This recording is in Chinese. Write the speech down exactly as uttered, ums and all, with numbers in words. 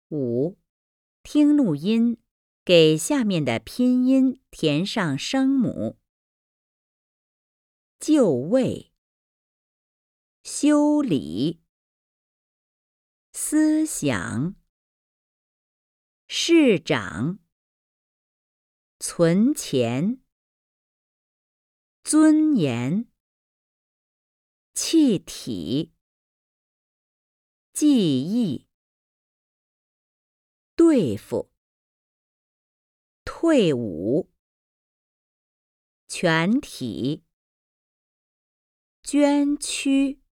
五、听录音，给下面的拼音填上声母：就位、修理、思想、市长、存钱、尊严、气体、记忆、对付、退伍、全体、捐躯。